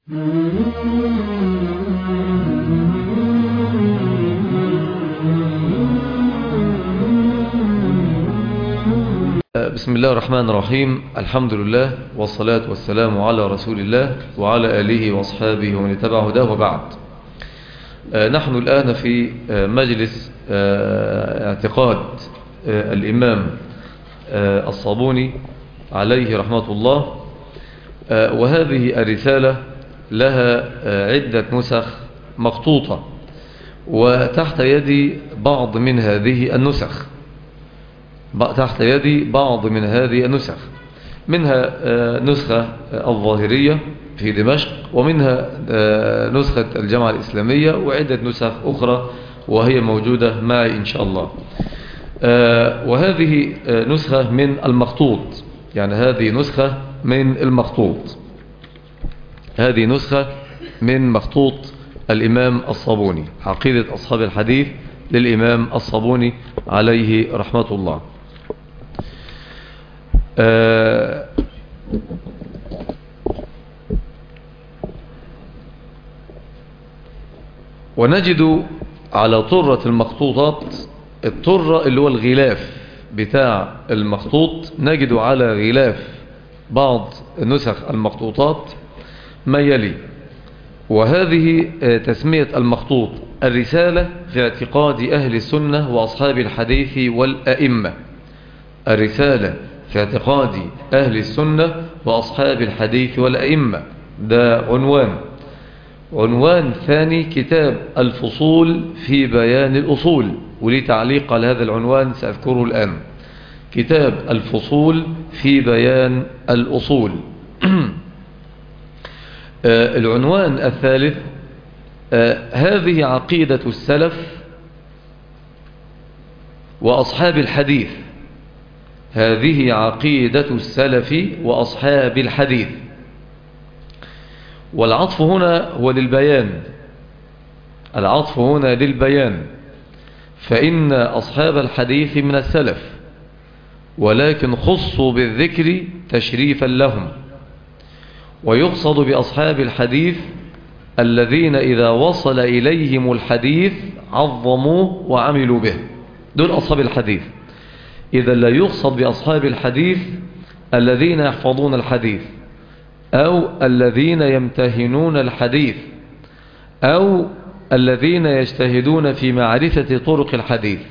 بسم الله الرحمن الرحيم. الحمد لله والصلاة والسلام على رسول الله وعلى آله وأصحابه ومن اتبع هداه، وبعد. نحن الآن في مجلس اعتقاد الإمام الصابوني عليه رحمة الله، وهذه الرسالة لها عدة نسخ مخطوطة، وتحت يدي بعض من هذه النسخ، منها نسخة الظاهرية في دمشق، ومنها نسخة الجامعة الإسلامية، وعدة نسخ أخرى وهي موجودة معي إن شاء الله. وهذه نسخة من المخطوط، يعني هذه نسخة من مخطوط الإمام الصابوني، عقيدة أصحاب الحديث للإمام الصابوني عليه رحمة الله. ونجد على طرة المخطوطات، الطرة اللي هو الغلاف بتاع المخطوط، نجد على غلاف بعض نسخ المخطوطات ما يلي. وهذه تسمية المخطوط: الرسالة في اعتقاد أهل السنة وأصحاب الحديث والأئمة. الرسالة في اعتقاد أهل السنة وأصحاب الحديث والأئمة، ده عنوان ثاني: كتاب الفصول في بيان الأصول، ولي تعليق على هذا العنوان سأذكره الآن. كتاب الفصول في بيان الأصول. العنوان الثالث: هذه عقيدة السلف وأصحاب الحديث. هذه عقيدة السلف وأصحاب الحديث. والعطف هنا هو للبيان، فإن أصحاب الحديث من السلف، ولكن خصوا بالذكر تشريفا لهم. ويقصد بأصحاب الحديث الذين إذا وصل إليهم الحديث عظموه وعملوا به، دول أصحاب الحديث. إذا لا يقصد بأصحاب الحديث الذين يحفظون الحديث، أو الذين يمتهنون الحديث، أو الذين يجتهدون في معرفة طرق الحديث.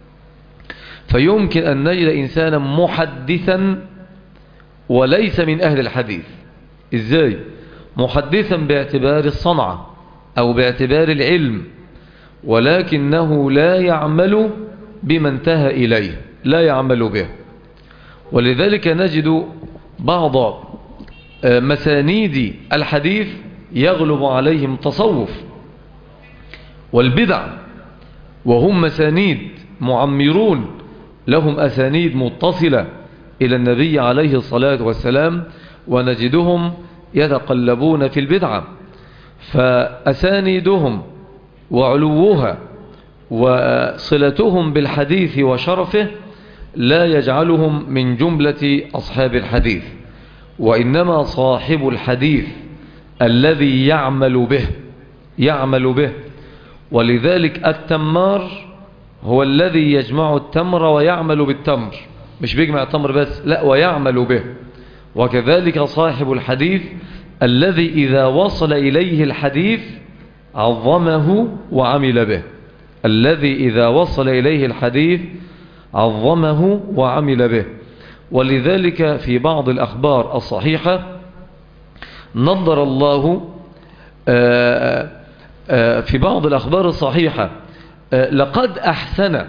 فيمكن أن نجد إنسانا محدثا وليس من أهل الحديث. إزاي؟ محدثا باعتبار الصنعة أو باعتبار العلم، ولكنه لا يعمل بما انتهى إليه، لا يعمل به. ولذلك نجد بعض مسانيد الحديث يغلب عليهم التصوف والبدع، وهم مسانيد معمرون، لهم أسانيد متصلة إلى النبي عليه الصلاة والسلام، ونجدهم يتقلبون في البدعة. فأسانيدهم وعلوها وصلتهم بالحديث وشرفه لا يجعلهم من جملة أصحاب الحديث، وإنما صاحب الحديث الذي يعمل به. ولذلك التمار هو الذي يجمع التمر ويعمل بالتمر، مش بيجمع التمر بس، لا، ويعمل به. وكذلك صاحب الحديث الذي إذا وصل إليه الحديث عظمه وعمل به. الذي إذا وصل إليه الحديث عظمه وعمل به. ولذلك في بعض الأخبار الصحيحة نظر الله في بعض الأخبار الصحيحة: لقد أحسن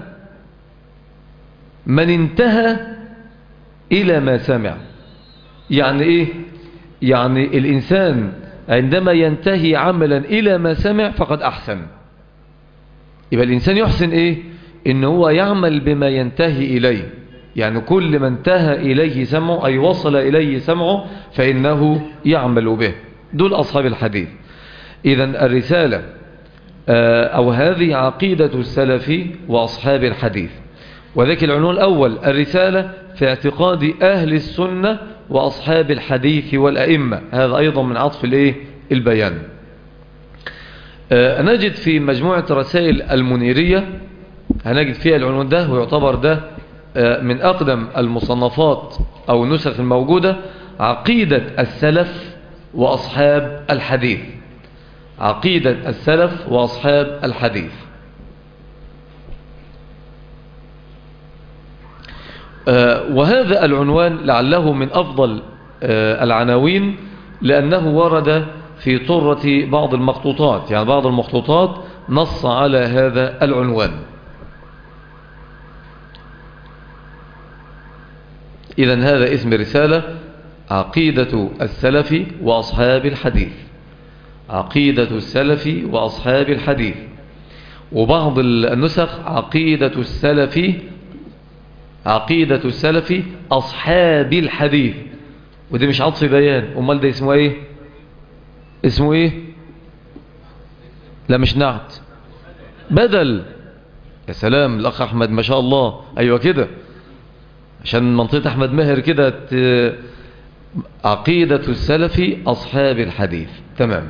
من انتهى إلى ما سمع. يعني إيه؟ يعني الإنسان عندما ينتهي عملا إلى ما سمع فقد أحسن. يبقى الإنسان يحسن إيه؟ إن هو يعمل بما ينتهي إليه. يعني كل ما انتهى إليه سمعه، أي وصل إليه سمعه، فإنه يعمل به. دول أصحاب الحديث. إذن الرسالة أو هذه عقيدة السلف وأصحاب الحديث. وذلك العنوان الأول: الرسالة في اعتقاد أهل السنة وأصحاب الحديث والأئمة. هذا أيضا من عطف البيان. نجد في مجموعة رسائل المنيرية هنجد فيها العنوان ده، ويعتبر ده من أقدم المصنفات أو النسخ الموجودة: عقيدة السلف وأصحاب الحديث. عقيدة السلف وأصحاب الحديث. وهذا العنوان لعله من أفضل العناوين، لأنه ورد في طرة بعض المخطوطات، يعني بعض المخطوطات نص على هذا العنوان. إذن هذا اسم رسالة: عقيدة السلف وأصحاب الحديث. عقيدة السلف وأصحاب الحديث. وبعض النسخ عقيدة السلف أصحاب الحديث، وده مش عطف بيان. أمال ده اسمه ايه؟ اسمه ايه؟ لا مش نعت، بدل. يا سلام، الأخ أحمد ما شاء الله. أيوة كده، عشان منطقة أحمد ماهر كده. عقيدة السلف أصحاب الحديث. تمام.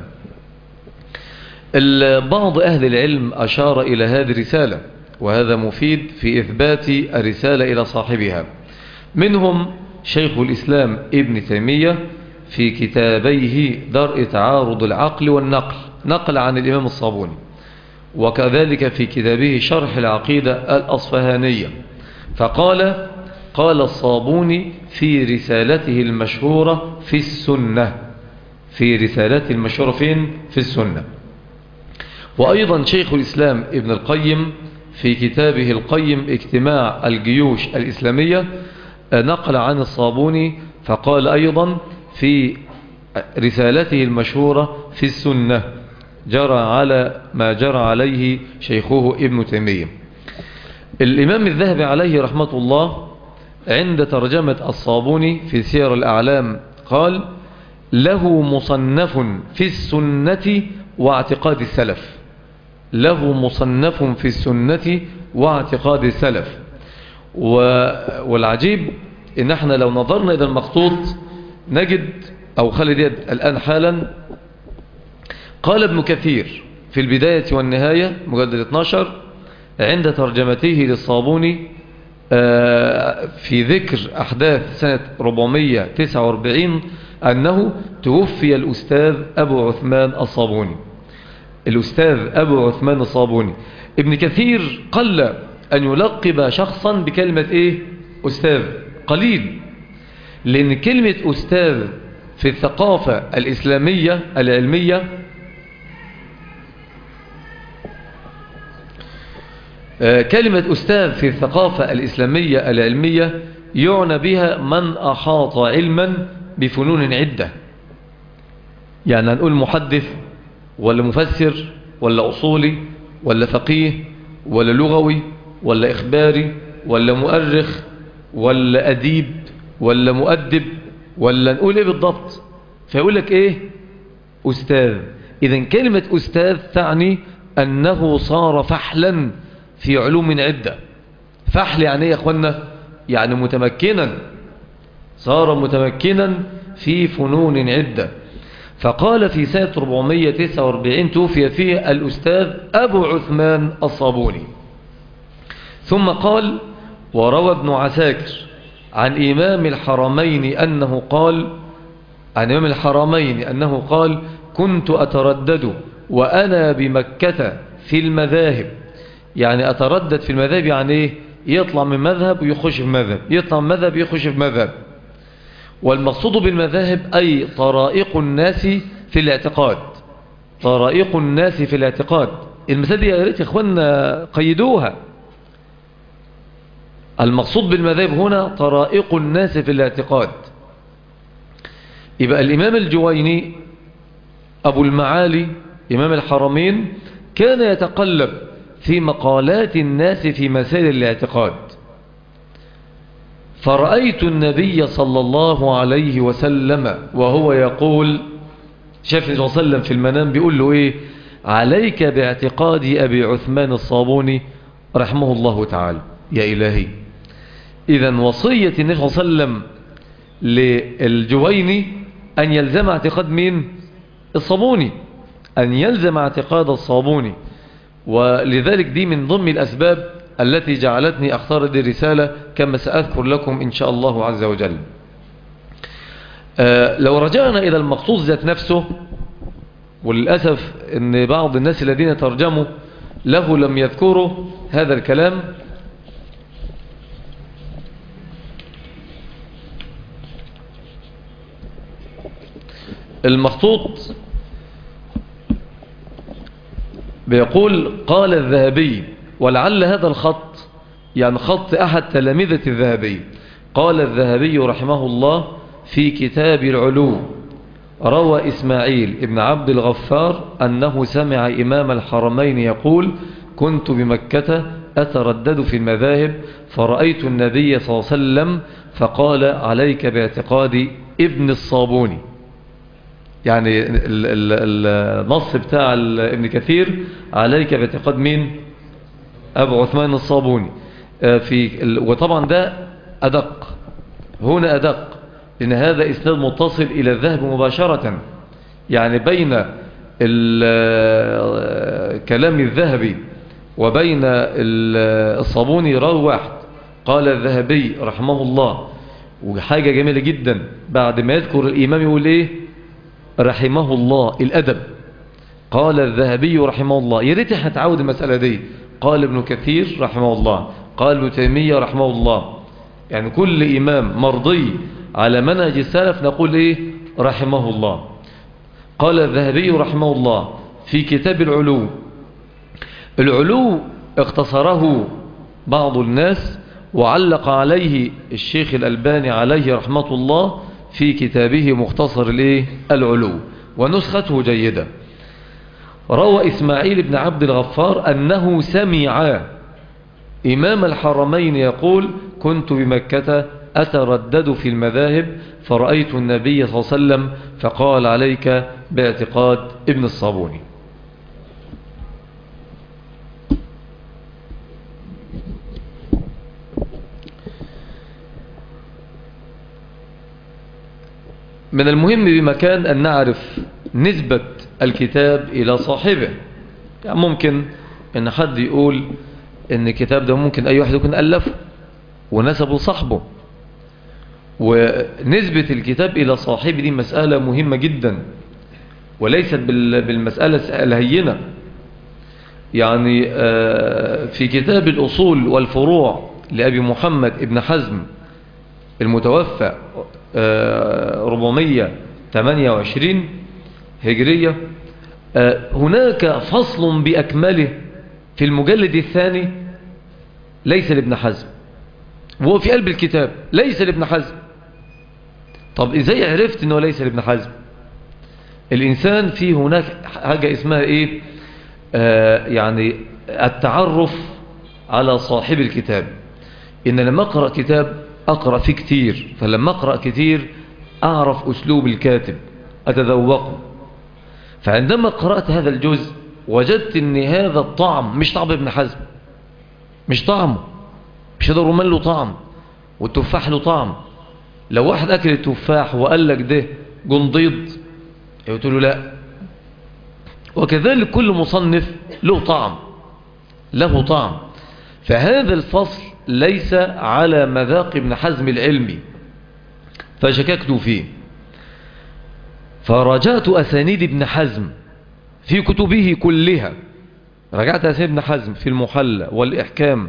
بعض أهل العلم أشار إلى هذه الرسالة، وهذا مفيد في إثبات الرسالة إلى صاحبها. منهم شيخ الإسلام ابن تيمية في كتابيه درء تعارض العقل والنقل، نقل عن الإمام الصابوني، وكذلك في كتابه شرح العقيدة الأصفهانية. فقال: قال الصابوني في رسالته المشهورة في السنة. في رسالته المشهورة فين؟ في السنة. وأيضا شيخ الإسلام ابن القيم في كتابه القيم اجتماع الجيوش الإسلامية نقل عن الصابوني، فقال أيضا في رسالته المشهورة في السنة: جرى على ما جرى عليه شيخه ابن تيمية. الإمام الذهبي عليه رحمة الله عند ترجمة الصابوني في سير الأعلام قال: له مصنف في السنة واعتقاد السلف. له مصنف في السنة واعتقاد السلف. والعجيب إن احنا لو نظرنا إلى المخطوط نجد، أو خلي دي الآن حالا، قال ابن كثير في البداية والنهاية مجلد 12 عند ترجمته للصابوني في ذكر أحداث سنة 449 أنه توفي الأستاذ أبو عثمان الصابوني. الأستاذ أبو عثمان الصابوني. ابن كثير قل أن يلقب شخصا بكلمة إيه؟ أستاذ. قليل، لأن كلمة أستاذ في الثقافة الإسلامية العلمية كلمة أستاذ في الثقافة الإسلامية العلمية يعنى بها من أحاط علما بفنون عدة. يعني هنقول محدث ولا مفسر ولا أصولي ولا فقيه ولا لغوي ولا إخباري ولا مؤرخ ولا أديب ولا مؤدب، ولا نقول إيه بالضبط؟ فيقول لك إيه؟ أستاذ. إذن كلمة أستاذ تعني أنه صار فحلا في علوم عدة. فحل يعني إيه يا أخوانا؟ يعني متمكنا، صار متمكنا في فنون عدة. فقال في سنة 449 توفي فيه الأستاذ أبو عثمان الصابوني. ثم قال: وروى ابن عساكر عن إمام الحرمين أنه قال: عن إمام الحرمين أنه قال: كنت أتردد وأنا بمكة في المذاهب. يعني أتردد في المذاهب يعني إيه؟ يطلع من مذهب ويخش في مذهب، يطلع من مذهب يخش في مذهب. والمقصود بالمذاهب أي طرائق الناس في الاعتقاد. طرائق الناس في الاعتقاد. المسألة دي يا ريت يا إخوانا قيدوها. المقصود بالمذاهب هنا طرائق الناس في الاعتقاد. يبقى الإمام الجويني أبو المعالي إمام الحرمين كان يتقلب في مقالات الناس في مسائل الاعتقاد. فرأيت النبي صلى الله عليه وسلم وهو يقول، شاف النبي صلى الله عليه وسلم في المنام بيقول له إيه؟ عليك باعتقاد أبي عثمان الصابوني رحمه الله تعالى. يا إلهي، إذن وصية النبي صلى الله عليه وسلم للجويني أن يلزم اعتقاد مين؟ الصابوني، أن يلزم اعتقاد الصابوني. ولذلك دي من ضمن الأسباب التي جعلتني أختار هذه الرسالة كما سأذكر لكم إن شاء الله عز وجل. لو رجعنا إلى المخطوط ذات نفسه، وللأسف أن بعض الناس الذين ترجموا له لم يذكروا هذا الكلام. المخطوط بيقول قال الذهبي، ولعل هذا الخط يعني خط أحد تلامذة الذهبي. قال الذهبي رحمه الله في كتاب العلو: روى إسماعيل ابن عبد الغفار أنه سمع إمام الحرمين يقول: كنت بمكة أتردد في المذاهب فرأيت النبي صلى الله عليه وسلم فقال: عليك باعتقاد ابن الصابوني. يعني النص بتاع ابن كثير عليك باعتقاد مين؟ أبو عثمان الصابوني. وطبعا ده أدق، هنا أدق، لأن هذا إسناد متصل إلى الذهب مباشرة، يعني بين كلام الذهبي وبين الصابوني راوي واحد. قال الذهبي رحمه الله، وحاجة جميلة جدا بعد ما يذكر الإمام يقول إيه؟ رحمه الله، الأدب. قال الذهبي رحمه الله، يا ريت هتعود المسألة دي. قال ابن كثير رحمه الله، قال ابن تيمية رحمه الله. يعني كل إمام مرضي على منهج السلف نقول إيه؟ رحمه الله. قال الذهبي رحمه الله في كتاب العلو. العلو اختصره بعض الناس وعلق عليه الشيخ الألباني عليه رحمة الله في كتابه مختصر العلو، ونسخته جيدة. روى إسماعيل بن عبد الغفار أنه سمع إمام الحرمين يقول: كنت بمكة أتردد في المذاهب فرأيت النبي صلى الله عليه وسلم فقال: عليك باعتقاد ابن الصابوني. من المهم بمكان أن نعرف نسبة الكتاب إلى صاحبه. يعني ممكن أن حد يقول أن الكتاب ده ممكن أي واحد يكون ألفه ونسبه صاحبه، ونسبة الكتاب إلى صاحبه دي مسألة مهمة جدا، وليست بالمسألة الهينة. يعني في كتاب الأصول والفروع لأبي محمد ابن حزم المتوفى 428 هجرية، هناك فصل بأكمله في المجلد الثاني ليس لابن حزم، وهو في قلب الكتاب ليس لابن حزم. طب ازاي عرفت انه ليس لابن حزم؟ الانسان في هناك حاجة اسمها ايه؟ يعني التعرف على صاحب الكتاب. ان لما اقرأ كتاب اقرأ فيه كتير، فلما اقرأ كتير اعرف اسلوب الكاتب، اتذوقه. فعندما قرأت هذا الجزء وجدت ان هذا الطعم مش طعم ابن حزم، مش طعمه، مش هذا الرمان له طعم والتفاح له طعم. لو واحد اكل التفاح وقال لك ده جنديد قلت له لا. وكذلك كل مصنف له طعم، له طعم. فهذا الفصل ليس على مذاق ابن حزم العلمي، فشككت فيه، فرجعت أسانيد ابن حزم في كتبه كلها. رجعت أسانيد ابن حزم في المحلى والإحكام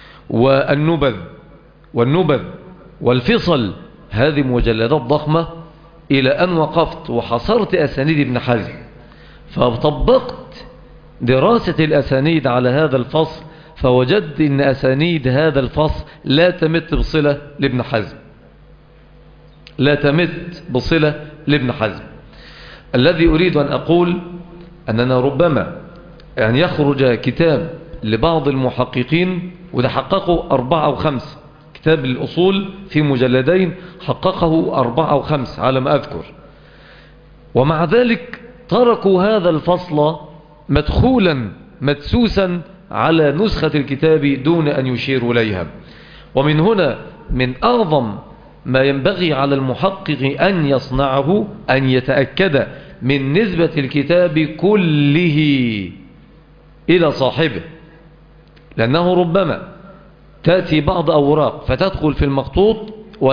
والنبذ والفصل، هذه مجلدات ضخمة، إلى أن وقفت وحصرت أسانيد ابن حزم، فطبقت دراسة الأسانيد على هذا الفصل، فوجدت أن أسانيد هذا الفصل لا تمت بصلة لابن حزم، لا تمت بصلة لابن حزم. الذي أريد أن أقول أننا ربما أن يخرج كتاب لبعض المحققين، وده حققه 4 أو 5، كتاب الأصول في مجلدين حققه 4 أو 5 على ما أذكر، ومع ذلك تركوا هذا الفصل مدخولا مدسوسا على نسخة الكتاب دون أن يشيروا إليها. ومن هنا من أعظم ما ينبغي على المحقق أن يصنعه أن يتأكد من نسبة الكتاب كله إلى صاحبه، لأنه ربما تأتي بعض أوراق فتدخل في المخطوط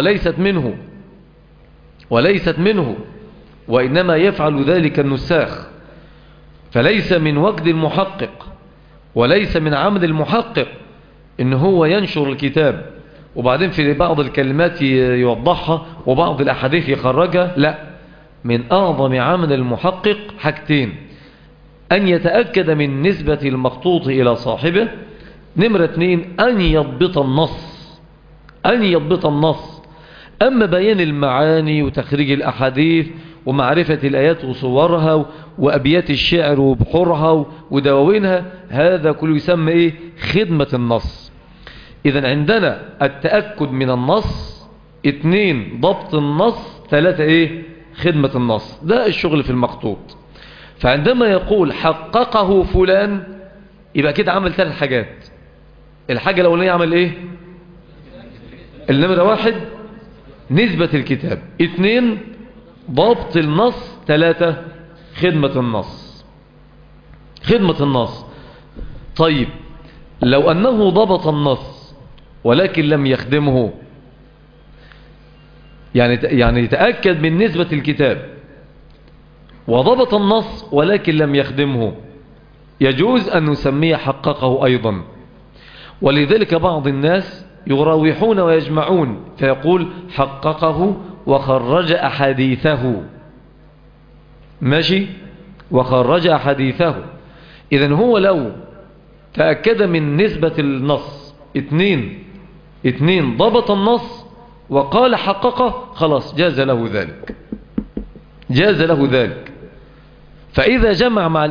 وليست منه وإنما يفعل ذلك النساخ، فليس من وجد المحقق وليس من عمل المحقق إن هو ينشر الكتاب وبعدين في بعض الكلمات يوضحها وبعض الأحاديث يخرجها. لا، من أعظم عمل المحقق حاجتين: أن يتأكد من نسبة المخطوط إلى صاحبه، نمرة 2 أن يضبط النص. أما بيان المعاني وتخريج الأحاديث ومعرفة الآيات وصورها وأبيات الشعر وبحورها ودواوينها، هذا كله يسمى إيه؟ خدمة النص. إذن عندنا التأكد من النص، 2 ضبط النص، 3 إيه؟ خدمة النص. ده الشغل في المخطوط. فعندما يقول حققه فلان يبقى كده عمل 3 حاجات. الحاجة الأولانية عمل إيه؟ النمرة 1 نسبة الكتاب، 2 ضبط النص، 3 خدمة النص. طيب لو أنه ضبط النص ولكن لم يخدمه، يعني يتأكد من نسبة الكتاب وضبط النص ولكن لم يخدمه، يجوز أن نسميه حققه أيضا. ولذلك بعض الناس يراوحون ويجمعون فيقول حققه وخرج أحاديثه. ماشي، وخرج أحاديثه. إذن هو لو تأكد من نسبة النص، 2 ضبط النص وقال حققه، خلاص جاز له ذلك. فإذا جمع مع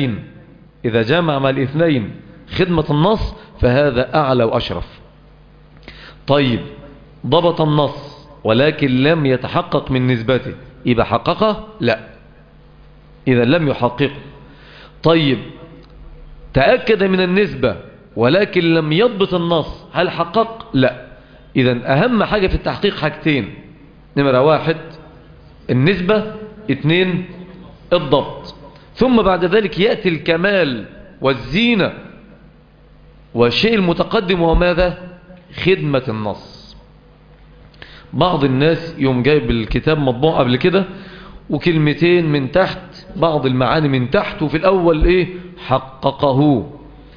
الاثنين خدمة النص فهذا أعلى وأشرف. طيب ضبط النص ولكن لم يتحقق من نسبته، يبقى حققه؟ لا، إذا لم يحققه. طيب تأكد من النسبة ولكن لم يضبط النص، هل حقق؟ لا. إذا أهم حاجة في التحقيق حاجتين: نمرة 1 النسبة، 2 الضبط. ثم بعد ذلك يأتي الكمال والزينة والشيء المتقدم، وماذا؟ خدمة النص. بعض الناس يوم جايب الكتاب مطبوع قبل كده وكلمتين من تحت، بعض المعاني من تحت، وفي الأول إيه؟ حققه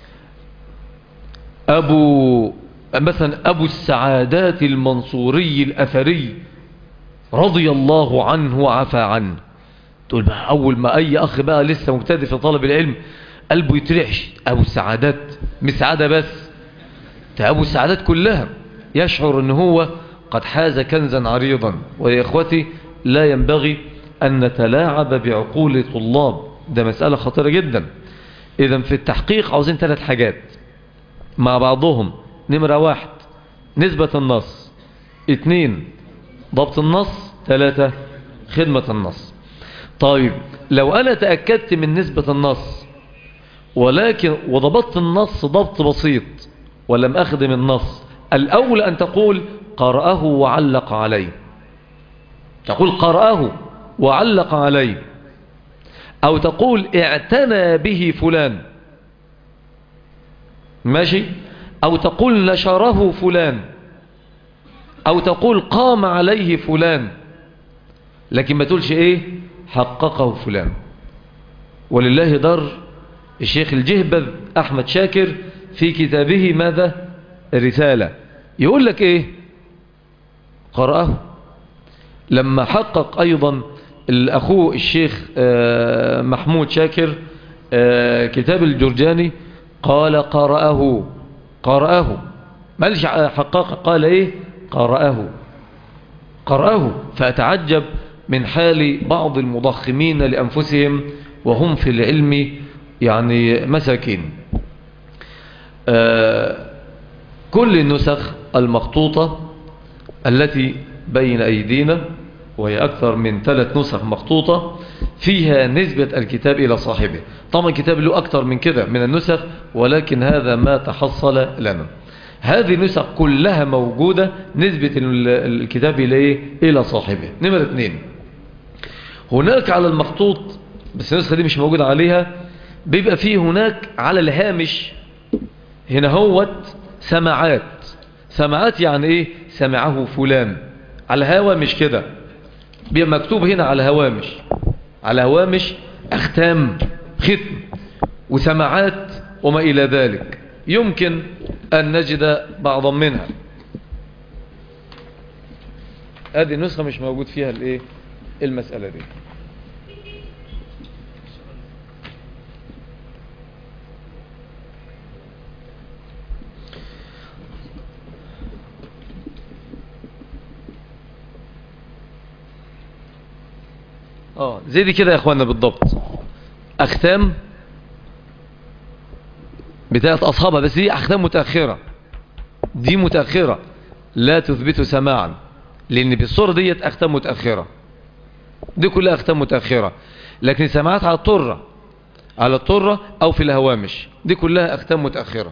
مثلا أبو السعادات المنصوري الأثري رضي الله عنه وعفى عنه. تقول بقى أول ما أي أخ بقى لسه مبتدئ في طلب العلم قلبه يترعش، أبو السعادات مش سعادة بس، ده أبو السعادات كلها، يشعر أنه هو قد حاز كنزا عريضا. ويا إخوتي لا ينبغي أن نتلاعب بعقول طلاب، ده مسألة خطيرة جدا. إذن في التحقيق عاوزين 3 حاجات مع بعضهم: نمرة 1 نسبة النص، 2 ضبط النص، 3 خدمة النص. طيب لو أنا تأكدت من نسبة النص ولكن وضبطت النص ضبط بسيط ولم أخدم النص، الأول أن تقول قرأه وعلق عليه، تقول قرأه وعلق عليه، أو تقول اعتنى به فلان، ماشي، أو تقول نشره فلان، أو تقول قام عليه فلان، لكن ما تقولش إيه؟ حققه فلان. ولله در الشيخ الجهبذ أحمد شاكر في كتابه ماذا؟ الرسالة، يقول لك إيه؟ قرأه. لما حقق أيضا الأخوه الشيخ محمود شاكر كتاب الجرجاني قال قرأه، مالش حقق، قال إيه؟ قرأه. فأتعجب من حال بعض المضخمين لأنفسهم وهم في العلم يعني مساكين. كل النسخ المخطوطة التي بين أيدينا، وهي أكثر من 3 نسخ مخطوطة، فيها نسبة الكتاب إلى صاحبه. طبعا الكتاب له أكثر من كده من النسخ، ولكن هذا ما تحصل لنا. هذه النسخ كلها موجودة نسبة الكتاب إلى صاحبه. نمرة 2 هناك على المخطوط، بس النسخة دي مش موجودة عليها، بيبقى فيه هناك على الهامش هنا هوت سماعات. سماعات يعني ايه؟ سمعه فلان على هوامش كده، بيبقى مكتوب هنا على هوامش، على هوامش أختام ختم وسماعات وما إلى ذلك، يمكن أن نجد بعضا منها. هذه النسخة مش موجود فيها الايه المسألة دي. زي دي كده يا اخوانا بالضبط، اختام بتاعت اصحابها، بس دي اختام متأخرة، دي متأخرة لا تثبت سماعا، لان بالصورة ديت اختام متأخرة، دي كلها اختام متأخرة. لكن سماعات على الطرة، على الطرة او في الهوامش، دي كلها اختام متأخرة.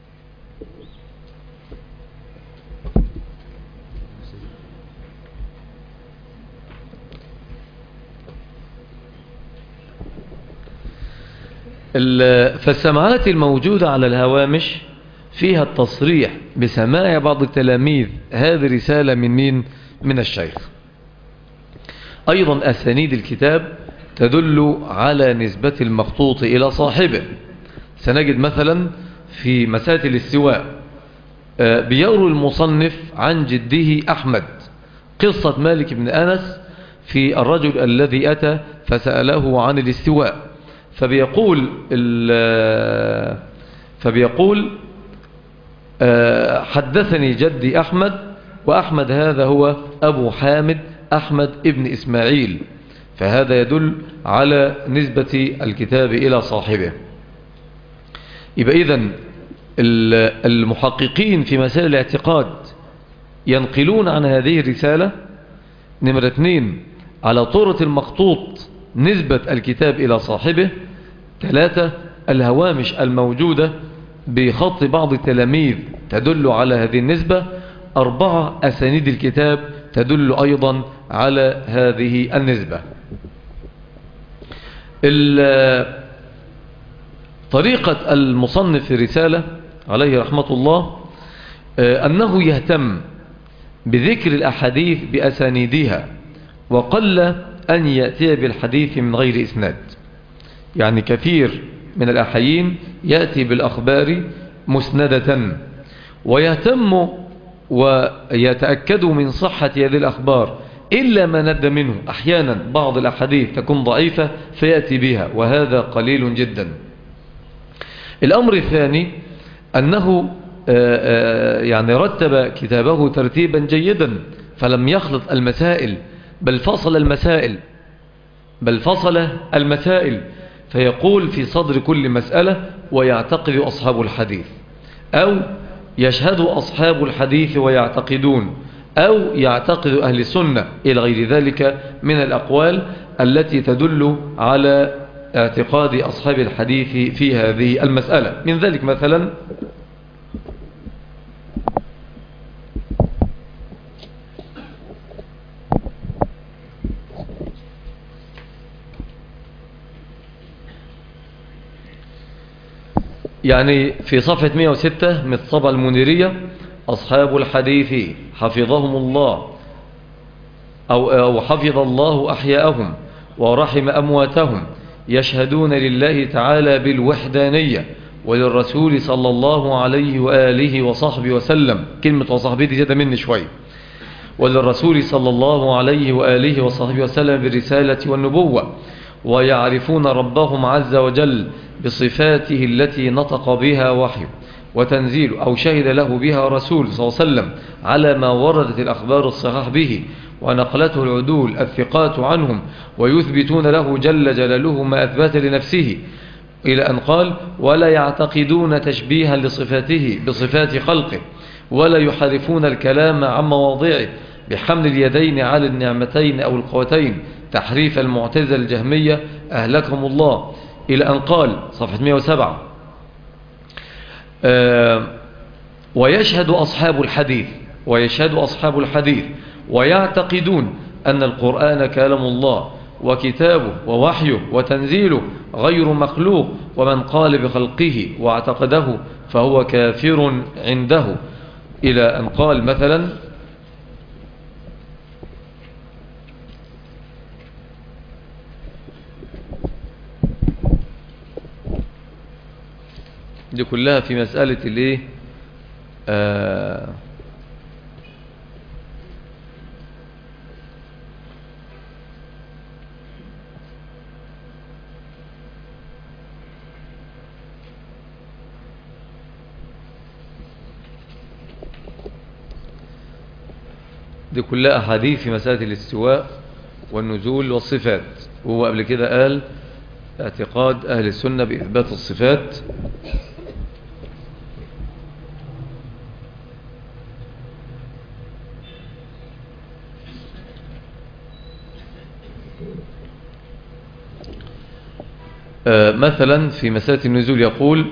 فالسماعات الموجودة على الهوامش فيها التصريح بسماع بعض التلاميذ هذه رسالة من مين؟ من الشيخ. أيضا أسانيد الكتاب تدل على نسبة المخطوط إلى صاحبه. سنجد مثلا في مسائل الاستواء بيروي المصنف عن جده أحمد قصة مالك بن أنس في الرجل الذي أتى فسأله عن الاستواء، فبيقول حدثني جدي أحمد، وأحمد هذا هو أبو حامد أحمد ابن إسماعيل، فهذا يدل على نسبة الكتاب إلى صاحبه. يبقى إذن المحققين في مسائل الاعتقاد ينقلون عن هذه الرسالة نمرة 2 على طرة المخطوط نسبة الكتاب إلى صاحبه. 3 الهوامش الموجودة بخط بعض التلاميذ تدل على هذه النسبة. 4 أسانيد الكتاب تدل أيضا على هذه النسبة. طريقة المصنف في الرسالة عليه رحمة الله أنه يهتم بذكر الأحاديث بأسانيدها، وقل أن يأتي بالحديث من غير إسناد. يعني كثير من الأحيين يأتي بالأخبار مسندة، ويهتم ويتأكد من صحة هذه الأخبار إلا ما ند منه. أحيانا بعض الأحاديث تكون ضعيفة فيأتي بها، وهذا قليل جدا. الأمر الثاني أنه يعني رتب كتابه ترتيبا جيدا، فلم يخلط المسائل بل فصل المسائل، فيقول في صدر كل مسألة ويعتقد أصحاب الحديث، أو يشهد أصحاب الحديث ويعتقدون، أو يعتقد أهل السنة، إلى غير ذلك من الأقوال التي تدل على اعتقاد أصحاب الحديث في هذه المسألة. من ذلك مثلا يعني في صفحة 106 من الطبعة المنيرية: أصحاب الحديث حفظهم الله أو حفظ الله أحياءهم ورحم أمواتهم، يشهدون لله تعالى بالوحدانية وللرسول صلى الله عليه وآله وصحبه وسلم. كلمة وصحبه دي زيادة مني شوي. وللرسول صلى الله عليه وآله وصحبه وسلم بالرسالة والنبوة، ويعرفون ربهم عز وجل بصفاته التي نطق بها وحي وتنزيل أو شهد له بها رسول صلى الله عليه وسلم على ما وردت الأخبار الصحاح به ونقلته العدول الثقات عنهم، ويثبتون له جل جلاله ما أثبت لنفسه، إلى أن قال: ولا يعتقدون تشبيها لصفاته بصفات خلقه، ولا يحرفون الكلام عن مواضعه بحمل اليدين على النعمتين أو القوتين، تحريف المعتزلة الجهمية أهلكهم الله، إلى أن قال صفحة 107: ويشهد أصحاب الحديث ويعتقدون أن القرآن كلام الله، وكتابه ووحيه وتنزيله غير مخلوق، ومن قال بخلقه واعتقده فهو كافر عنده، إلى أن قال مثلا: دي كلها في مسألة الايه دي كلها أحاديث في مسألة الاستواء والنزول والصفات. وهو قبل كده قال: اعتقاد أهل السنة بإثبات الصفات مثلا في مسألة النزول يقول: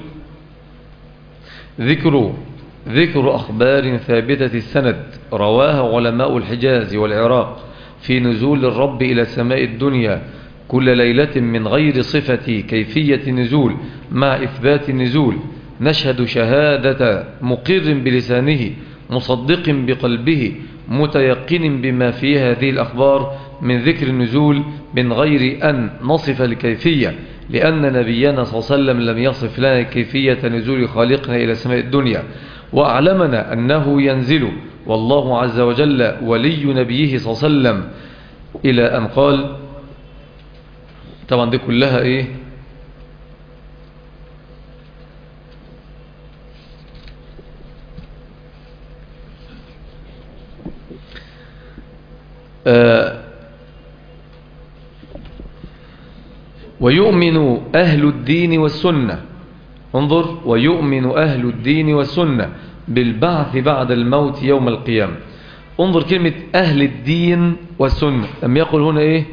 ذكر أخبار ثابتة السند رواها علماء الحجاز والعراق في نزول الرب إلى سماء الدنيا كل ليلة من غير صفة كيفية النزول مع إثبات النزول، نشهد شهادة مقر بلسانه مصدق بقلبه متيقن بما في هذه الأخبار من ذكر النزول من غير أن نصف الكيفية، لأن نبينا صلى الله عليه وسلم لم يصف لنا كيفية نزول خالقنا إلى سماء الدنيا، وأعلمنا أنه ينزل، والله عز وجل ولي نبيه صلى الله عليه وسلم، إلى أن قال. طبعا دي كلها إيه ويؤمن أهل الدين والسنة، انظر: ويؤمن أهل الدين والسنة بالبعث بعد الموت يوم القيامة. انظر كلمة أهل الدين والسنة، لم يقل هنا إيه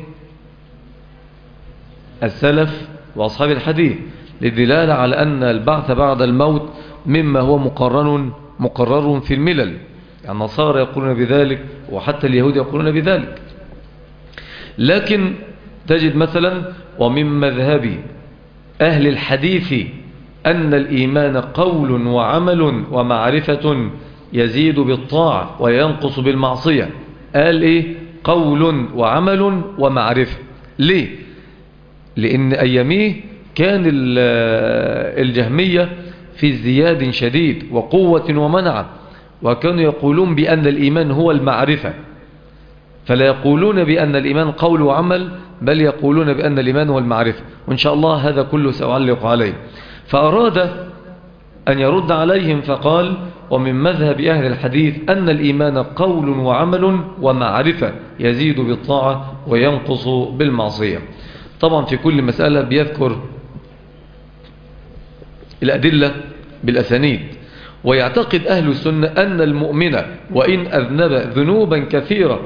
السلف وأصحاب الحديث، للدلالة على أن البعث بعد الموت مما هو مقرر في الملل، يعني النصارى يقولون بذلك وحتى اليهود يقولون بذلك. لكن تجد مثلا: ومن مذهب أهل الحديث أن الإيمان قول وعمل ومعرفة يزيد بالطاعة وينقص بالمعصية. قال إيه؟ قول وعمل ومعرفة. ليه؟ لأن أياميه كان الجهمية في ازدياد شديد وقوة ومنعة، وكانوا يقولون بأن الإيمان هو المعرفة، فلا يقولون بأن الإيمان قول وعمل، بل يقولون بأن الإيمان هو المعرفة. وإن شاء الله هذا كله سأعلق عليه. فأراد أن يرد عليهم فقال: ومن مذهب أهل الحديث أن الإيمان قول وعمل ومعرفة يزيد بالطاعة وينقص بالمعصية. طبعا في كل مسألة بيذكر الأدلة بالأسانيد. ويعتقد أهل السنة أن المؤمن وإن أذنب ذنوبا كثيرة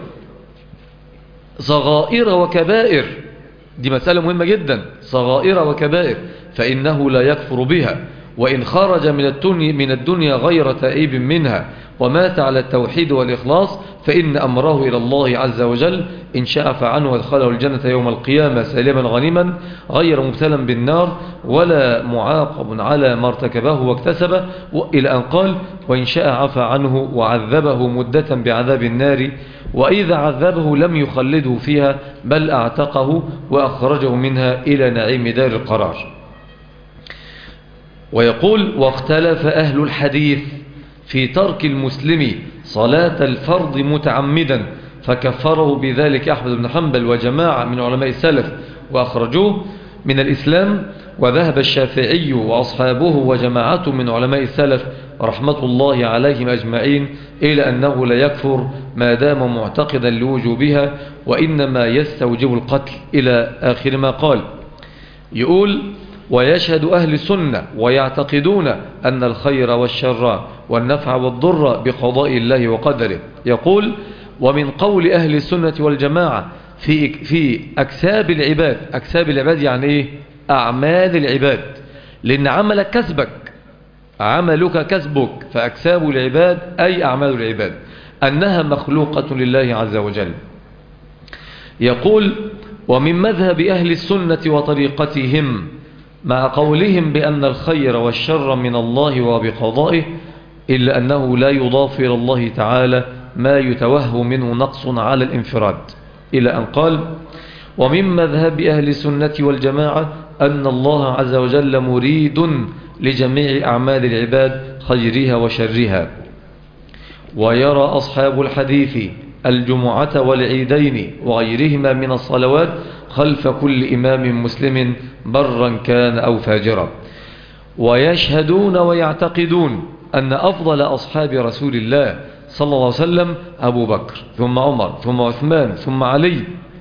صغائر وكبائر، دي مسألة مهمة جدا، صغائر وكبائر، فإنه لا يكفر بها، وإن خرج من الدنيا غير تائب منها ومات على التوحيد والإخلاص فإن أمره إلى الله عز وجل، إن شاء فعنه وادخله الجنة يوم القيامة سالما غنيما غير مبتلا بالنار ولا معاقب على ما ارتكبه واكتسبه، إلى أن قال: وإن شاء عفى عنه وعذبه مدة بعذاب النار، وإذا عذبه لم يخلده فيها بل أعتقه وأخرجه منها إلى نعيم دار القرار. ويقول: واختلف أهل الحديث في ترك المسلم صلاة الفرض متعمدا فكفره بذلك أحمد بن حنبل وجماعة من علماء السلف وأخرجوه من الإسلام، وذهب الشافعي وأصحابه وجماعته من علماء السلف رحمة الله عليهم أجمعين إلى أنه لا يكفر ما دام معتقدا لوجوبها، وإنما يستوجب القتل، إلى آخر ما قال. يقول: ويشهد أهل السنة ويعتقدون أن الخير والشر والنفع والضر بقضاء الله وقدره. يقول: ومن قول أهل السنة والجماعة في أكساب العباد. أكساب العباد يعني إيه؟ أعمال العباد، لأن عملك كسبك، عملك كسبك، فأكساب العباد أي أعمال العباد، أنها مخلوقة لله عز وجل. يقول: ومن مذهب أهل السنة وطريقتهم مع قولهم بأن الخير والشر من الله وبقضائه، إلا أنه لا يضاف إلى الله تعالى ما يتوهم منه نقص على الانفراد، إلى أن قال: ومن مذهب أهل السنة والجماعة أن الله عز وجل مريد لجميع أعمال العباد خيرها وشرها. ويرى أصحاب الحديث الجمعة والعيدين وغيرهما من الصلوات خلف كل إمام مسلم برا كان أو فاجرا. ويشهدون ويعتقدون أن أفضل أصحاب رسول الله صلى الله عليه وسلم أبو بكر ثم عمر ثم عثمان ثم علي.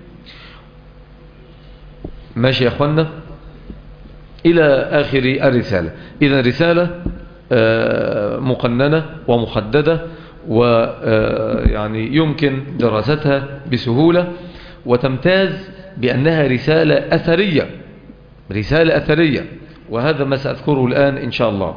ماشي يا أخوانا إلى آخر الرسالة. إذا رسالة مقننة ومحددة، ويعني يمكن دراستها بسهولة، وتمتاز بأنها رسالة أثرية، وهذا ما سأذكره الآن إن شاء الله.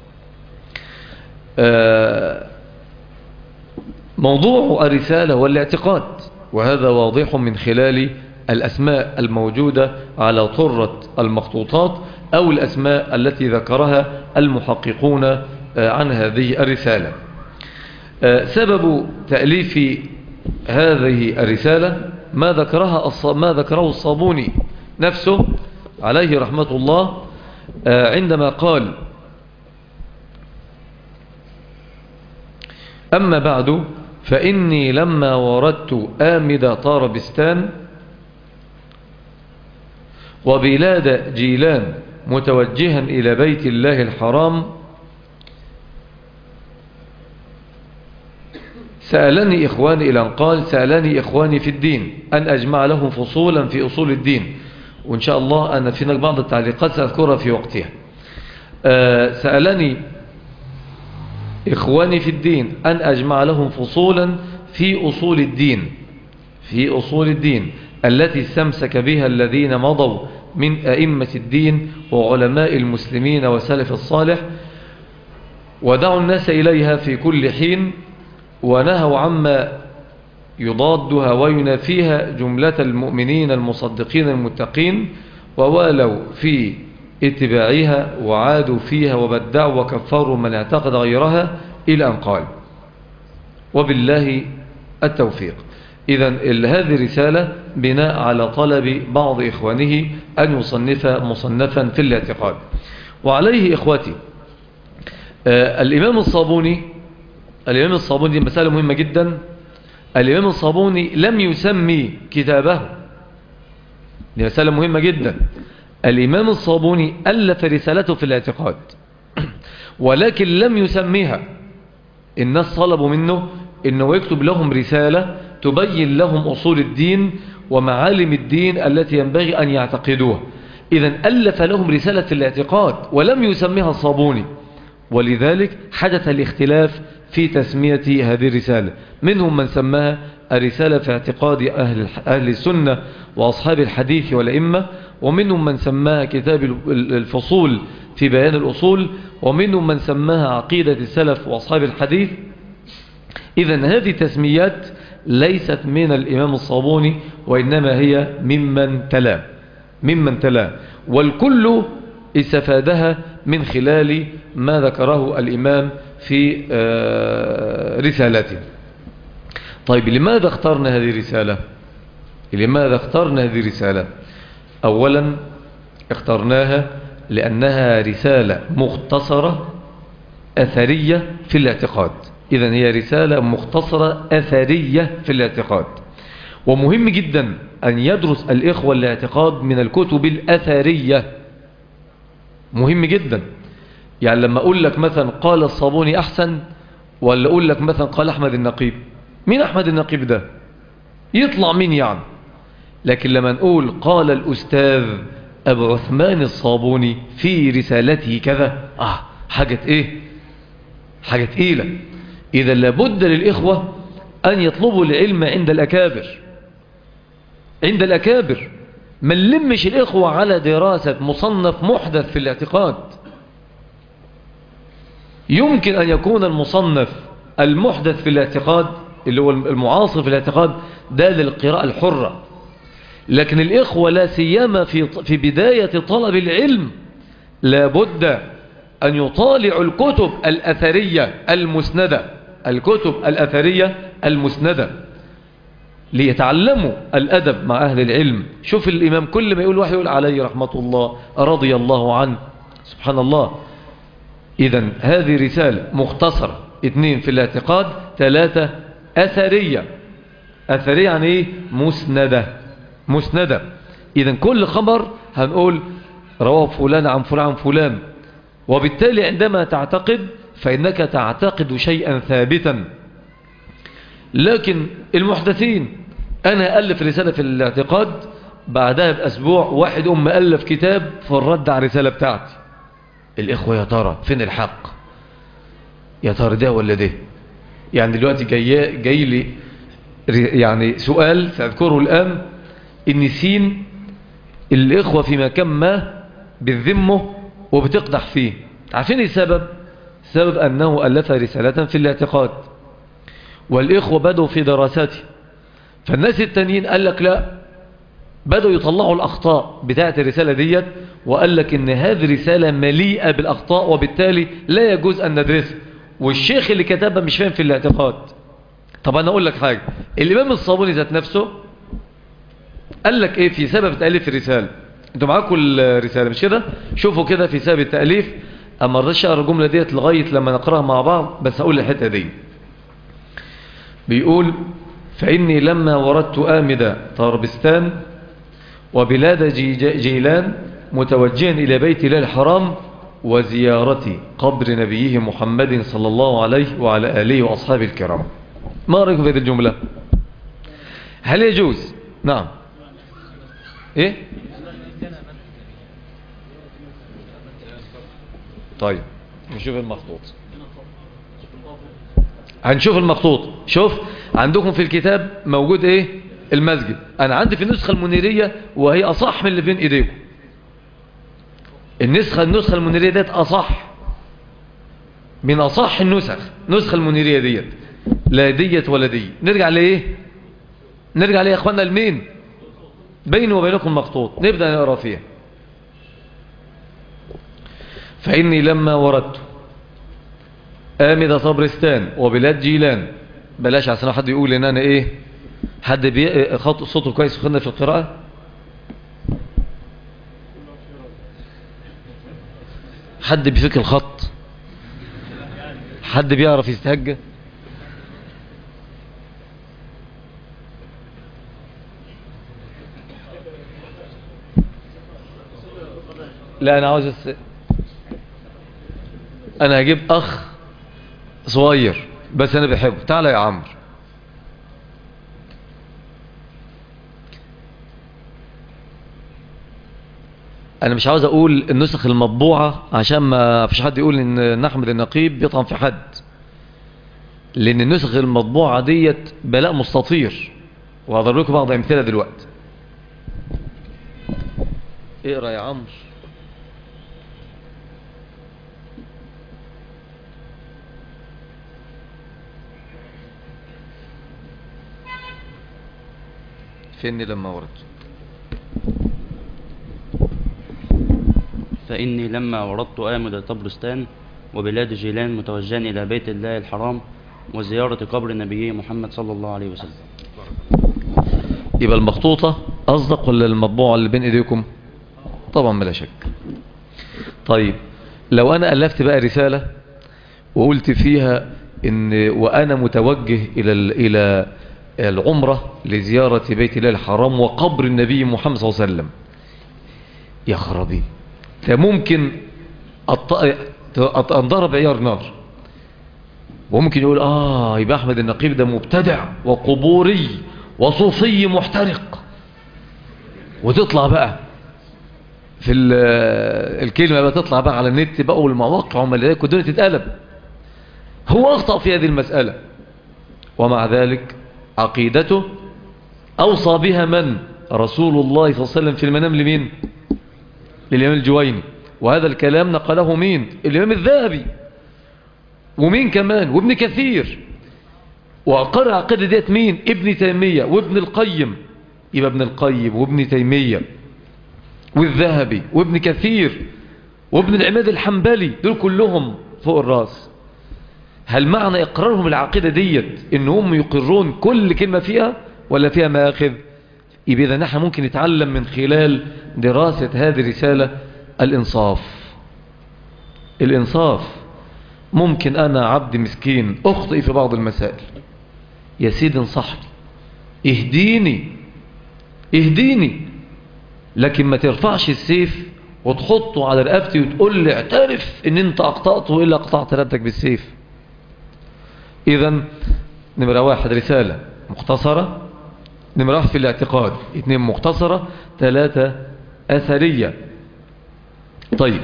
موضوع الرسالة والاعتقاد، وهذا واضح من خلال الأسماء الموجودة على طرة المخطوطات أو الأسماء التي ذكرها المحققون عن هذه الرسالة. سبب تأليف هذه الرسالة ما ذكره الصابوني نفسه عليه رحمة الله، عندما قال: أما بعد فإني لما وردت آمد طاربستان وبلاد جيلان متوجها إلى بيت الله الحرام، سألني إخواني إلى أن قال: سألني إخواني في الدين أن أجمع لهم فصولا في أصول الدين. وإن شاء الله أنا في بعض التعليقات سأذكرها في وقتها. سألني إخواني في الدين أن أجمع لهم فصولا في أصول الدين التي استمسك بها الذين مضوا من أئمة الدين وعلماء المسلمين وسلف الصالح، ودعوا الناس إليها في كل حين، ونهوا عما يضادها وينافيها جملة المؤمنين المصدقين المتقين، ووالوا في اتباعها وعادوا فيها وبدعوا وكفروا من اعتقد غيرها، إلى أن قال: وبالله التوفيق. إذن هذه رسالة بناء على طلب بعض إخوانه أن يصنف مصنفا في الاعتقاد. وعليه إخواتي الإمام الصابوني دي مسألة مهمة جدا. الإمام الصابوني لم يسمي كتابه، دي مسألة مهمة جدا. الإمام الصابوني ألف رسالته في الاعتقاد ولكن لم يسميها. الناس طلبوا منه إنه يكتب لهم رسالة تبين لهم أصول الدين ومعالم الدين التي ينبغي أن يعتقدوها. إذن ألف لهم رسالة في الاعتقاد ولم يسميها الصابوني، ولذلك حدث الاختلاف في تسمية هذه الرسالة. منهم من سماها الرسالة في اعتقاد أهل السنة وأصحاب الحديث والأئمة، ومنهم من سماها كتاب الفصول في بيان الأصول، ومنهم من سماها عقيدة السلف وأصحاب الحديث. إذن هذه تسميات ليست من الإمام الصابوني، وإنما هي ممن تلا، والكل استفادها من خلال ما ذكره الإمام في رسالته. طيب لماذا اخترنا هذه الرسالة؟ أولا اخترناها لأنها رسالة مختصرة أثرية في الاعتقاد. إذن هي رسالة مختصرة أثرية في الاعتقاد، ومهم جدا أن يدرس الإخوة الاعتقاد من الكتب الأثرية، مهم جدا. يعني لما أقول لك مثلا قال الصابوني أحسن، ولا أقول لك مثلا قال أحمد النقيب، مين أحمد النقيب ده؟ يطلع مين يعني؟ لكن لما نقول قال الأستاذ أبو عثمان الصابوني في رسالته كذا، حاجة إيه؟ حاجة تقيلة. إذا لابد للإخوة أن يطلبوا العلم عند الأكابر. ما نلمش الإخوة على دراسة مصنف محدث في الاعتقاد. يمكن أن يكون المصنف المحدث في الاعتقاد اللي هو المعاصر في الاعتقاد ده للقراءة الحرة، لكن الإخوة لا سيما في بداية طلب العلم لابد أن يطالعوا الكتب الأثرية المسندة، الكتب الأثرية المسندة ليتعلموا الأدب مع أهل العلم. شوف الإمام كل ما يقول واحد يقول عليه رحمة الله، رضي الله عنه، سبحان الله. إذن هذه رسالة مختصرة، 2 في الاعتقاد، 3 أثرية. أثرية يعني إيه؟ مسندة، مسندة. إذن كل خبر هنقول رواه فلان عن فلان عن فلان، وبالتالي عندما تعتقد فإنك تعتقد شيئا ثابتا. لكن المحدثين، أنا ألف رسالة في الاعتقاد، بعدها بأسبوع واحد ألف كتاب في الرد على الرسالة بتاعتي. الإخوة يا ترى فين الحق؟ يا ترى ده ولا ده؟ يعني دلوقتي جاي لي يعني سؤال سأذكره الآن، إن سين الإخوة في مكان ما بالذمه وبتقدح فيه. عارفين السبب؟ سبب أنه ألف رسالة في الاعتقاد والإخوة بدوا في دراساته، فالناس التانيين قال لك لا، بدوا يطلعوا الأخطاء بتاعت الرسالة ديت، وقال لك إن هذه رسالة مليئة بالأخطاء وبالتالي لا يجوز أن ندرسها، والشيخ اللي كتبها مش فاهم في الاعتقاد. طب أنا أقول لك حاجة، الإمام الصابوني ذات نفسه قال لك إيه في سبب تأليف الرسالة؟ أنتوا معاكم الرسالة مش كده؟ شوفوا كده في سبب التأليف. أما الرشا أقرأ الجملة ديت لغاية لما نقرأها مع بعض، بس أقول الحتة دي. بيقول: فإني لما وردت آمدة طربستان وبلاد جيلان متوجها إلى بيت الله الحرام وزيارة قبر نبيه محمد صلى الله عليه وعلى آله وأصحابه الكرام. ما رأيكم في هذه الجملة؟ هل يجوز؟ نعم. إيه؟ طيب نشوف المخطوط. هنشوف المخطوط. شوف عندكم في الكتاب موجود ايه؟ المسجد. انا عندي في النسخة المنيرية وهي اصح من اللي بين ايديكم. النسخة المنيرية ديت اصح من اصح النسخ. النسخة المنيرية ديت لا ديت ولا دي. نرجع لايه؟ نرجع ليه يا اخوانا؟ لمين؟ بيني وبينكم مخطوط، نبدأ نقرأ فيها. فإني لما وردت آمدة طبرستان وبلاد جيلان، بلاش عشان حد يقول ان انا ايه، حد خط صوته كويس وخدنا في القراءة. حد بيفك الخط؟ حد بيعرف يستهجى؟ لا انا عاوز انا هجيب اخ صغير بس انا بحبه. تعالى يا عمرو. انا مش عاوز اقول النسخ المطبوعة عشان ما فيش حد يقول ان احمد النقيب بيطعن في حد، لان النسخ المطبوعة ديت بلاء مستطير، وهضرب لكم بعض امثله دلوقتي. اقرا يا عمرو. فإني لما وردت فإني لما وردت آمد طبرستان وبلاد جيلان متوجها إلى بيت الله الحرام وزيارة قبر نبيه محمد صلى الله عليه وسلم. يبقى المخطوطة أصدق ولا المطبوعة اللي بين إيديكم؟ طبعا بلا شك. طيب لو أنا ألفت بقى رسالة وقلت فيها إن وأنا متوجه إلى العمرة لزيارة بيت الله الحرام وقبر النبي محمد صلى الله عليه وسلم، يا خرابي، فممكن أنضرب عيار نار، وممكن يقول يبقى أحمد النقيب ده مبتدع وقبوري وصوفي محترق، وتطلع بقى في الكلمة بقى تطلع بقى على النت بقى والمواقع وملايك والدنيا تتقلب. هو أخطأ في هذه المسألة، ومع ذلك عقيدته أوصى بها من؟ رسول الله صلى الله عليه وسلم في المنام لمين؟ للإمام الجويني. وهذا الكلام نقله مين؟ الإمام الذهبي. ومين كمان؟ وابن كثير. وأقر عقيدة ديت مين؟ ابن تيمية وابن القيم. يبقى ابن القيم وابن تيمية والذهبي وابن كثير وابن العماد الحنبلي، دول كلهم فوق الراس. هل معنى إقرارهم العقيدة ديت إنهم يقرون كل كلمة فيها ولا فيها مآخذ؟ يبقى إذا نحن ممكن نتعلم من خلال دراسة هذه الرسالة الإنصاف. الإنصاف. ممكن أنا عبد مسكين أخطئ في بعض المسائل، يا سيدي انصحني، اهديني، لكن ما ترفعش السيف وتحطه على رقبتي وتقول لي اعترف ان انت اخطأت وإلا قطعت رقبتك بالسيف. إذن نمرة 1 رسالة مختصرة، نمرة 1 في الاعتقاد، 2 مختصرة، 3 أثرية. طيب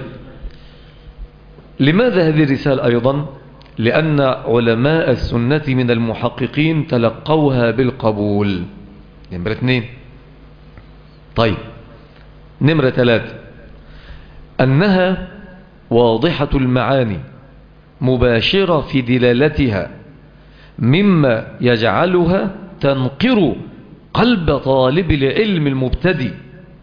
لماذا هذه الرسالة أيضا؟ لأن علماء السنة من المحققين تلقوها بالقبول. نمرة 2. طيب نمرة 3 أنها واضحة المعاني مباشرة في دلالتها، مما يجعلها تنقر قلب طالب العلم المبتدئ،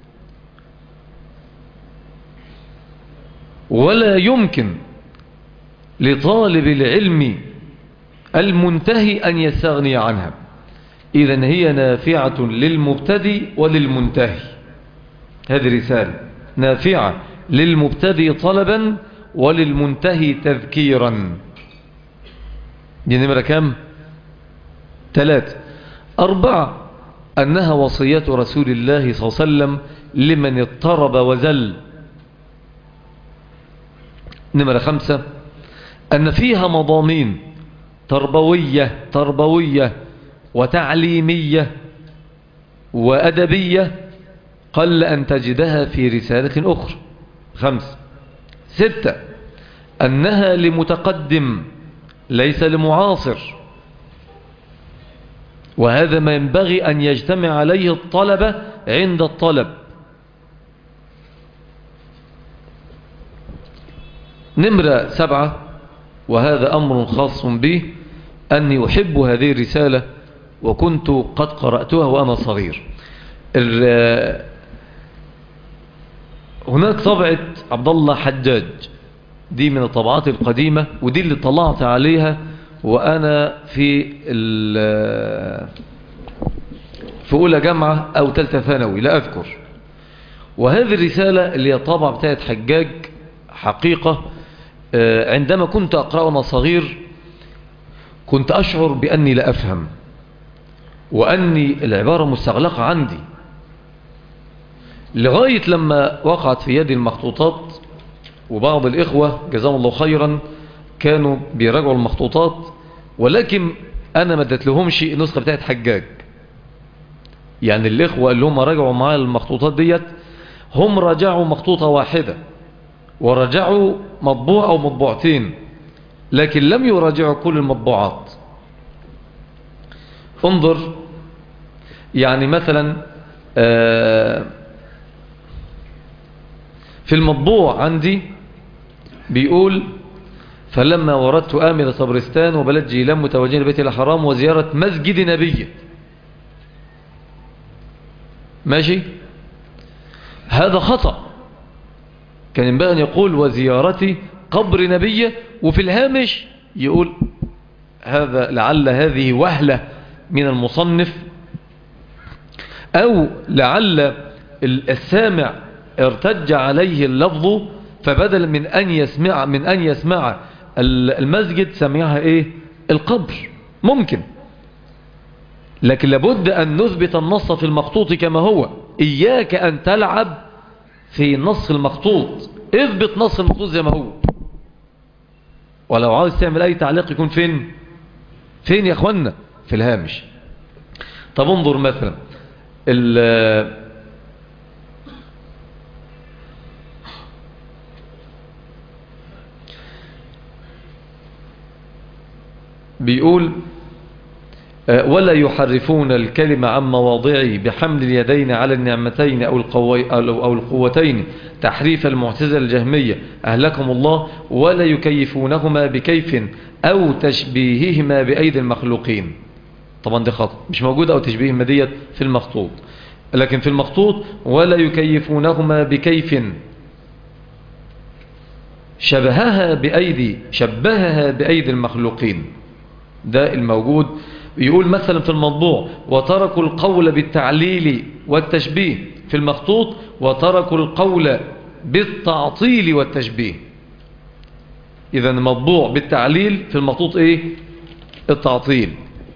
ولا يمكن لطالب العلم المنتهي أن يستغني عنها. إذن هي نافعة للمبتدئ وللمنتهي. هذه رسالة نافعة للمبتدئ طلبا وللمنتهي تذكيرا. دي نمرة كم؟ 3. 4 أنها وصية رسول الله صلى الله عليه وسلم لمن اضطرب وزل. نمرة 5 أن فيها مضامين تربوية وتعليمية وأدبية قل أن تجدها في رسالة أخرى. 5. 6 أنها لمتقدم ليس لمعاصر، وهذا ما ينبغي أن يجتمع عليه الطلبة عند الطلب. نمرة 7 وهذا أمر خاص به، أني أحب هذه الرسالة وكنت قد قرأتها وأنا صغير. هناك طبعة عبد الله حجاج، دي من الطبعات القديمة، ودي اللي طلعت عليها وأنا في أولى جامعة أو ثالثة ثانوي لا أذكر. وهذه الرسالة اللي هي الطبعة بتاعت حجاج حقيقة عندما كنت أقرأ وأنا صغير كنت أشعر بأني لا أفهم، وأني العبارة مستغلقة عندي، لغاية لما وقعت في يدي المخطوطات، وبعض الإخوة جزاهم الله خيرا كانوا بيراجعوا المخطوطات، ولكن أنا ما اديت لهمش النسخة بتاعت حجاج. يعني الإخوة اللي هم راجعوا معايا المخطوطات ديت هم راجعوا مخطوطة واحدة ورجعوا مطبوع أو مطبوعتين، لكن لم يراجعوا كل المطبوعات. انظر يعني مثلا في المطبوع عندي بيقول: فلما وردت آمل طبرستان وبلد جيلان متوجهين لبيت الحرام وزيارة مسجد نبي. ماشي، هذا خطأ، كان ينبغي أن يقول وزيارتي قبر نبي، وفي الهامش يقول هذا لعل هذه وهلة من المصنف، أو لعل السامع ارتج عليه اللفظ فبدل من أن يسمع المسجد سمعها إيه؟ القبر. ممكن، لكن لابد أن نثبت النص في المخطوط كما هو. إياك أن تلعب في نص المخطوط، اثبت نص المخطوط زي ما هو. ولو عاوز تعمل أي تعليق يكون فين يا أخوانا؟ في الهامش. طب انظر مثلا بيقول: ولا يحرفون الكلمة عن مواضعه بحمل اليدين على النعمتين أو القوتين تحريف المعتزلة الجهمية أهلكم الله، ولا يكيفونهما بكيف أو تشبيههما بأيدي المخلوقين. طبعا دي خطأ، مش موجودة أو تشبيههما ديت في المخطوط. لكن في المخطوط ولا يكيفونهما بكيف، شبهها بأيدي المخلوقين، ده الموجود. يقول مثلا في المطبوع وتركوا القول بالتعليل والتشبيه، في المخطوط وتركوا القول بالتعطيل والتشبيه. إذا المطبوع بالتعليل، في المخطوط إيه؟ التعطيل.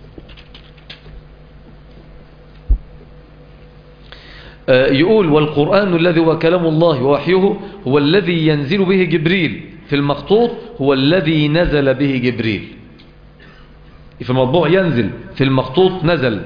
يقول والقرآن الذي هو كلام الله ووحيه هو الذي ينزل به جبريل، في المخطوط هو الذي نزل به جبريل. في المطبوع ينزل، في المخطوط نزل.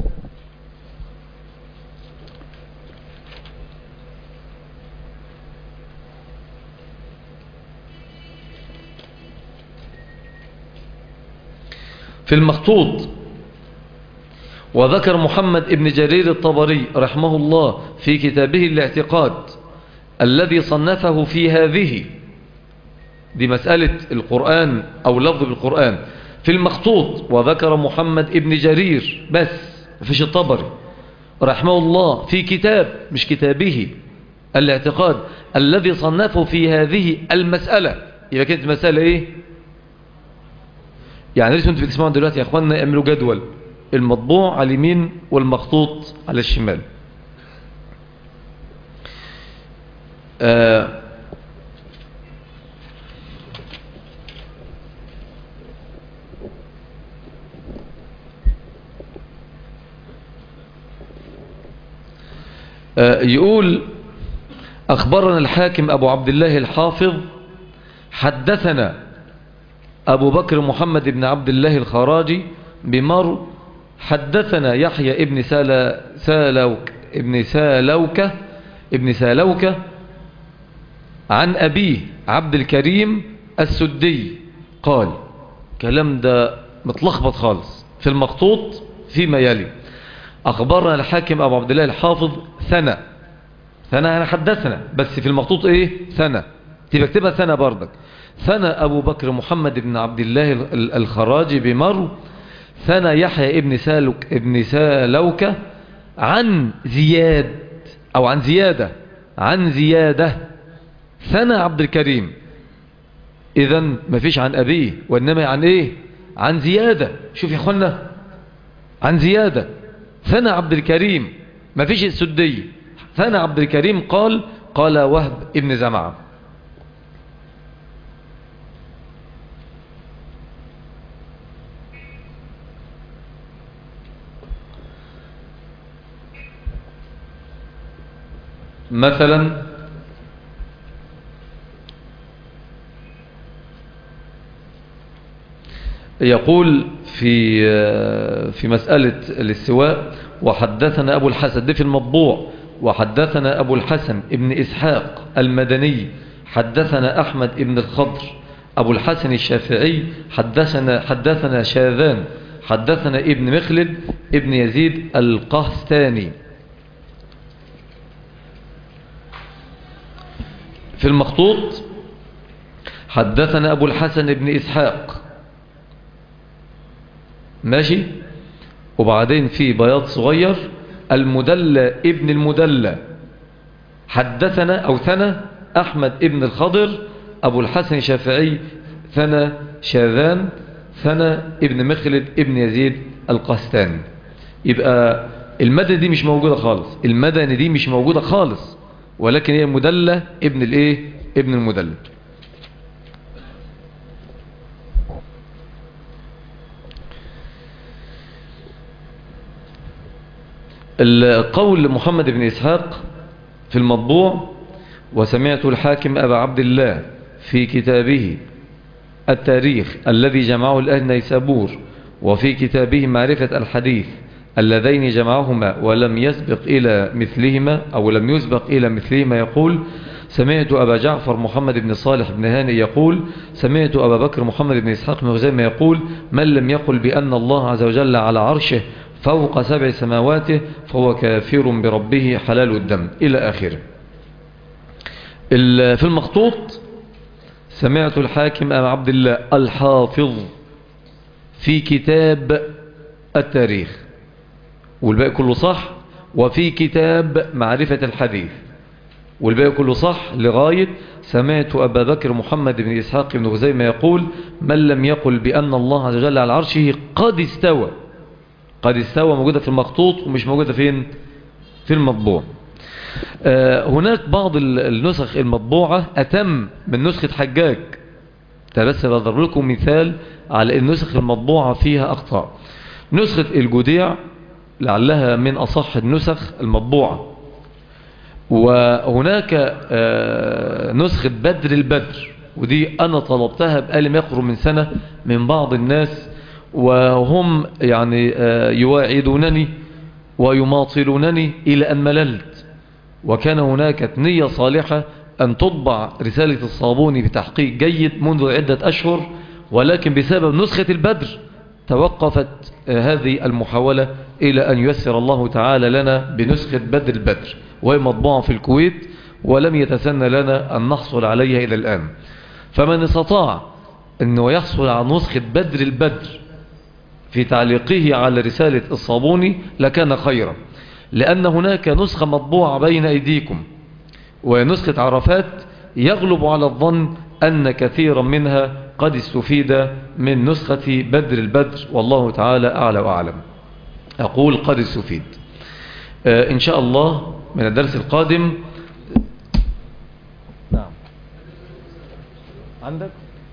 في المخطوط وذكر محمد ابن جرير الطبري رحمه الله في كتابه الاعتقاد الذي صنفه في هذه، دي مسألة القرآن أو لفظ بالقرآن، في المخطوط وذكر محمد ابن جرير بس مفيش الطبري رحمه الله في كتاب، مش كتابه، الاعتقاد الذي صنفه في هذه المسألة. يبقى كانت مسألة ايه؟ يعني ليش انتوا بتسمعوا دلوقتي يا اخواننا يعملوا جدول، المطبوع على اليمين والمخطوط على الشمال. يقول أخبرنا الحاكم أبو عبد الله الحافظ حدثنا أبو بكر محمد بن عبد الله الخراجي بمر حدثنا يحيى ابن سالوكة عن أبيه عبد الكريم السدي قال، كلام ده متلخبط خالص، في المخطوط فيما يلي أخبرنا الحاكم أبو عبد الله الحافظ ثنا أنا حدثنا، بس في المخطوط إيه؟ ثنا، تبقى اكتبها ثنا بردك. ثنا أبو بكر محمد بن عبد الله الخراجي بمر ثنا يحيى ابن سالوكة عن زياد أو عن زيادة ثنا عبد الكريم. إذن مفيش عن أبيه، وإنما عن إيه؟ عن زيادة. شوف يا أخوانا، عن زيادة ثنا عبد الكريم، مفيش السدي. ثنا عبد الكريم قال وهب ابن زمعة. مثلا يقول في مسألة الاستواء وحدثنا أبو الحسن، ده في المطبوع، وحدثنا أبو الحسن ابن إسحاق المدني حدثنا أحمد ابن الخضر أبو الحسن الشافعي حدثنا شاذان حدثنا ابن مخلد ابن يزيد القهستاني. في المخطوط حدثنا أبو الحسن ابن إسحاق، ماشي، وبعدين في بياض صغير المدلى ابن المدلى حدثنا أو ثنا أحمد ابن الخضر أبو الحسن الشافعي ثنا شاذان ثنا ابن مخلد ابن يزيد القهستاني. يبقى المدني دي مش موجودة خالص، ولكن هي مدلى ابن الايه؟ ابن المدلى. القول محمد بن إسحاق في المطبوع وسمعت الحاكم أبا عبد الله في كتابه التاريخ الذي جمعه الأهل نيسابور وفي كتابه معرفة الحديث اللذين جمعهما ولم يسبق إلى مثلهما يقول سمعت أبا جعفر محمد بن صالح بن هاني يقول سمعت أبا بكر محمد بن إسحاق بن خزيمة يقول من لم يقل بأن الله عز وجل على عرشه فوق 7 سماواته فهو كافر بربه حلال الدم إلى آخره. في المخطوط سمعت الحاكم أبا عبد الله الحافظ في كتاب التاريخ، والباقي كله صح، وفي كتاب معرفة الحديث، والباقي كله صح لغاية سمعت أبا بكر محمد بن إسحاق بن خزيمة يقول: من لم يقل بأن الله عز وجل على عرشه قد استوى. قد استوى موجودة في المخطوط ومش موجودة فين؟ في المطبوع. هناك بعض النسخ المطبوعة أتم من نسخة حجاج. بس بضرب لكم مثال على النسخ المطبوعة فيها أخطاء. نسخة الجوديع لعلها من أصح النسخ المطبوعة. وهناك نسخة بدر البدر، ودي أنا طلبتها بقالي ما يقرب من سنة من بعض الناس، وهم يعني يواعدونني ويماطلونني إلى أن مللت. وكان هناك نية صالحة أن تطبع رسالة الصابوني بتحقيق جيد منذ عدة أشهر، ولكن بسبب نسخة البدر توقفت هذه المحاولة إلى أن ييسر الله تعالى لنا بنسخة بدر البدر، وهي مطبوعة في الكويت ولم يتسنى لنا أن نحصل عليها إلى الآن. فمن استطاع أنه يحصل على نسخة بدر البدر في تعليقه على رسالة الصابوني لكان خيرا، لأن هناك نسخة مطبوعة بين أيديكم ونسخة عرفات يغلب على الظن أن كثيرا منها قد استفيد من نسخة بدر البدر، والله تعالى أعلى وأعلم. أقول قد استفيد. إن شاء الله من الدرس القادم. نعم عندك؟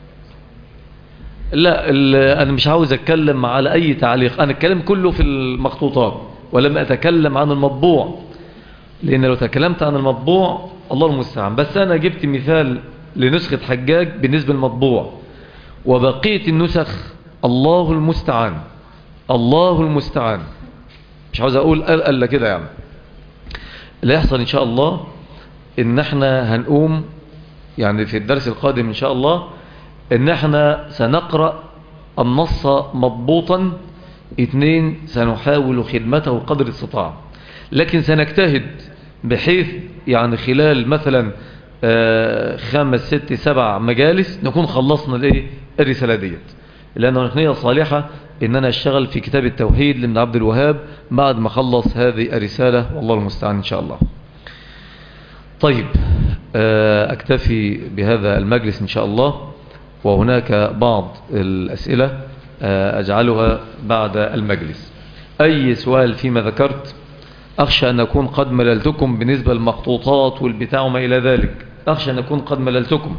لا، أنا مش عاوز أتكلم على أي تعليق. أنا الكلام كله في المخطوطات ولم أتكلم عن المطبوع، لأن لو تكلمت عن المطبوع الله المستعان. بس أنا جبت مثال لنسخة حجاج بالنسبة للمطبوع، وبقية النسخ الله المستعان. الله المستعان، مش عاوز أقول ألا كده يعني. اللي يحصل إن شاء الله إن احنا هنقوم يعني في الدرس القادم إن شاء الله إن احنا سنقرأ النص مضبوطا. 2 سنحاول خدمته قدر الاستطاعة، لكن سنجتهد بحيث يعني خلال مثلا 5 6 7 مجالس نكون خلصنا الرسالة ديت، لأنه نية صالحة إن أنا أشتغل في كتاب التوحيد لابن عبد الوهاب بعد ما خلص هذه الرسالة، والله المستعان إن شاء الله. طيب، أكتفي بهذا المجلس إن شاء الله، وهناك بعض الأسئلة أجعلها بعد المجلس. أي سؤال فيما ذكرت؟ أخشى أن أكون قد مللتكم بالنسبة للمخطوطات والبتاع وما إلى ذلك. أخشى أن أكون قد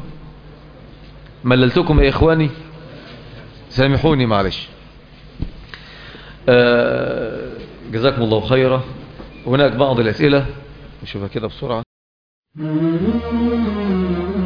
مللتكم يا إخواني، سامحوني معلش. جزاكم الله خيرا. هناك بعض الأسئلة نشوفها كده بسرعة.